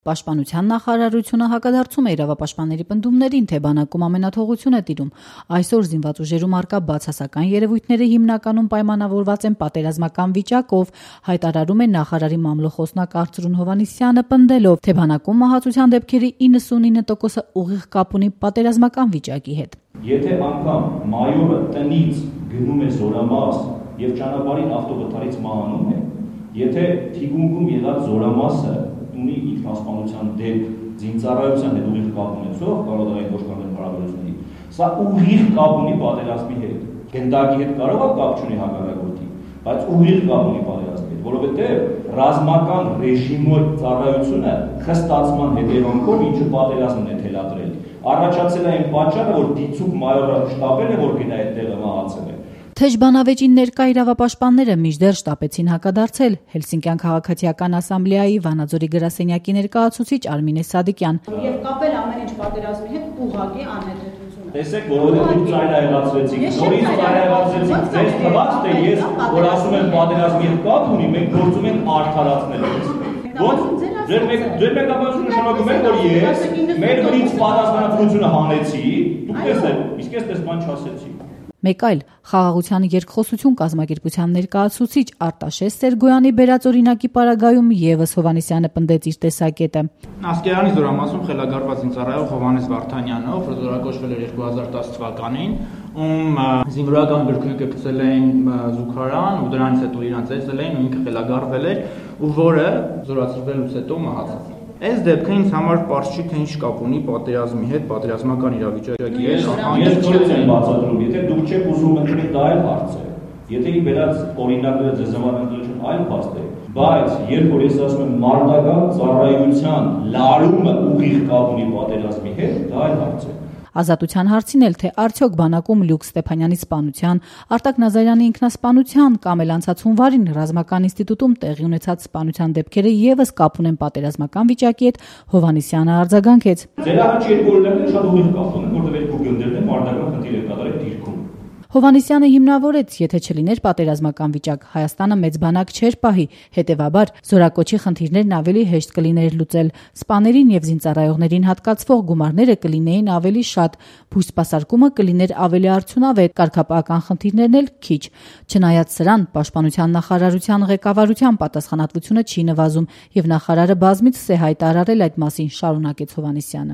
Պաշտպանության նախարարությունը հակադարձում է իրավապաշտպանների պնդումներին, թե բանակում ամենաթողություն է տիրում։ Այսօր զինված ուժերում առկա բացասական երևույթները հիմնականում պայմանավորված են պատերազմական վիճակով, հայտարարում է նախարարի մամլոխոսնակ Արծրուն Հովհաննիսյանը, պնդելով, թե բանակում մահացության դեպքերի 99%-ը ուղիղ կապ ունի պատերազմական վիճակի հետ։ Եթե անգամ մայորը տնից գնում է զորամաս եւ ճանապարհին ավտովթարից մահանում է, եթե թիկունքում եղած զորամասը ունի ինքնասպանության դեպք զինծառայության հետ ուղիղ կապ ունեցող կարողային ոչխարների հարաբերությունների, սա ուղիղ կապ ունի պատերազմի հետ։ Գնդակի հետ կարող է կապ չունի հակառակորդի, բայց ուղիղ կապ ունի պատերազմի հետ, որովհետև ռազմական ռեժիմի ծառայությունը խստացման հետևանքով ինչը պատերազմն է թելադրել։ Առաջացել է այն պատճառը, որ դիցուկ մայորը շտապել է, որ գնա այդ տեղը մահացել է։ Թեժ բանավեճին ներկա իրավապաշտպանները մինչդեռ շտապեցին հակադարձել։ Հելսինկյան քաղաքացիական ասամբլեայի Վանաձորի գրասենյակի ներկայացուցիչ Արմինե Սադիկյան։ Եվ կապել ամեն ինչ պատերազմի հետ ուղղակի անհետեթություն։ Տեսեք, որովհետև դուք ծայրահեղացրեցիք, նորից ծայրահեղացրեցիք, ձեզ թվաց, թե ես, որ ասում եմ պատերազմի հետ կապ ունի, մենք գործում ենք արդարացնելու։ Ոնց ձեր մեկնաբանությունը նշանակում է, որ ես մեր վրից պատասխանատվությունը հանեցի, դուք տեսնեք, իսկ ես դες բան չասեցի։ Մեկ այլ խաղաղության երկխոսություն կազմակերպության ներկայացուցիչ Արտաշես Սերգոյանի բերած օրինակի պարագայում եւս Հովհաննիսյանը պնդեց իր տեսակետը։ Ասկերանի զորամասում խելագարված զինծառայող Հովհաննես Վարդանյանը, ով զորակոչվել էր 2010 թվականին, ում զինվորական գրքույկը գցել էին զուգարան ու դրանից հետո իրան ծեծել էին ու ինքը խելագարվել էր ու որը զորացրվելուց հետո մահացավ։ Այս դեպքը ինձ համար պարզ չի, թե ինչ կապ ունի պատերազմի հետ, պատերազմական իրավիճակի հետ։ Ես քորից եմ բացատրում, եթե դուք չեք ուզում ընդունել, դա այլ հարց է։ Եթե ի վերած օրինակները ձեզ համար ընդունելուն այլ փաստ է, բայց երբ որ ես ասում եմ մարտական ծառայության լարումը ուղիղ կապ ունի պատերազմի հետ, դա այլ հարց է։ Ազատության հարցին էլ, թե արդյոք բանակում Լյուկ Ստեփանյանի սպանության, Արտակ Նազարյանի ինքնասպանության կամ էլ անցած հունվարին ռազմական ինստիտուտում տեղի ունեցած սպանության դեպքերը եւս կապ ունեն պատերազմական վիճակի հետ, Հովհաննիսյանը արձագանքեց։ Ձեր առաջ երկու օրինակները շատ ուղիղ կապ ունեն, որտեղ երկու գնդերն են մարտական խնդիր են կատարել դիրքում։ Հովհաննիսյանը հիմնավորեց, եթե չլիներ պատերազմական վիճակ, Հայաստանը մեծ բանակ չէր պահի, հետևաբար զորակոչի խնդիրներն ավելի հեշտ կլիներ լուծել, սպաներին եւ զինծառայողներին հատկացվող գումարները կլինեին ավելի շատ, բույսպասարկումը կլիներ ավելի արդյունավետ, կարգապահական խնդիրներն էլ քիչ։ Չնայած սրան, պաշտպանության նախարարության ղեկավարության պատասխանատվությունը չի նվազում եւ նախարարը բազմիցս է հայտարարել այդ մասին, շարունակեց Հովհաննիսյանը։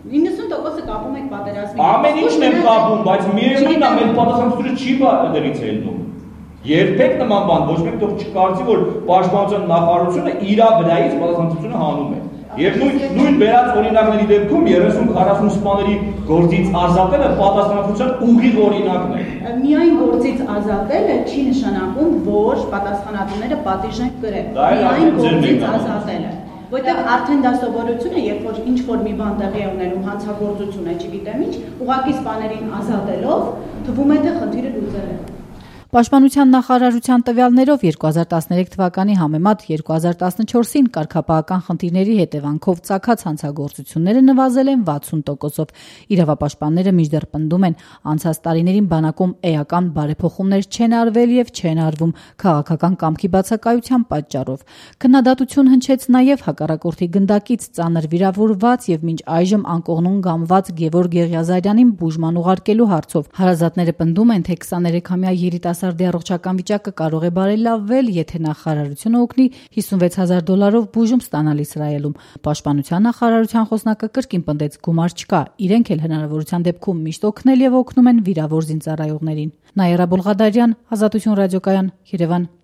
90% կապում եք պատերազմի։ Ամեն ինչն եմ կապում, բայց միևնույնն է, մեր պատասխանատվությունը չի դերից ելնում։ Երբեք նման բան ոչ մեկ թող չկարծի, որ պաշտպանության նախարարությունը իր վրայից պատասխանատվությունը հանում է։ Եվ նույն վերած օրինակների դեպքում 30-40 սպաների գործից ազատելը պատասխանատվության ուղիղ օրինակն է։ Միայն գործից ազատելը չի նշանակում, որ պատասխանատուները պատիժ են կրել։ Միայն գործից ազատելը։ Որտեղ արդեն դա սովորություն է, երբ որ ինչ որ մի բան տեղի է ունենում, հանցագործություն է, չգիտեմ ինչ, ուղղակի սպաներին ազատելով, թվում է թե խնդիրը լուծել է։ Պաշտպանության նախարարության տվյալներով 2013 թվականի համեմատ 2014-ին կարգապահական խնդիրների հետևանքով ծագած հանցագործությունները նվազել են 60%-ով։ Իրավապաշտպանները մինչդեռ պնդում են, անցած տարիներին բանակում էական բարեփոխումներ չեն արվել եւ չեն արվում քաղաքական կամքի բացակայության պատճառով։ Քննադատություն հնչեց նաեւ հակառակորդի գնդակից ծանր վիրավորված եւ մինչ այժմ անկողնուն գամված Գևորգ Եղիազարյանին բուժման ուղարկելու հարցով։ Հարազատները պնդում են, թե 23-ամյա երիտասարդի առողջական վիճակը կարող է բարելավվել, եթե նախարարությունը օգնի $56,000 բուժում ստանալ Իսրայելում։ Պաշտպանության նախարարության խոսնակը կրկին պնդեց, գումար չկա, իրենք էլ հնարավորության դեպքում միշտ օգնել եւ օգնում են վիրավոր զինծառայողներին։ Նաիրա Բոլղադարյան, Ազատություն ռադիոկայան, Երևան։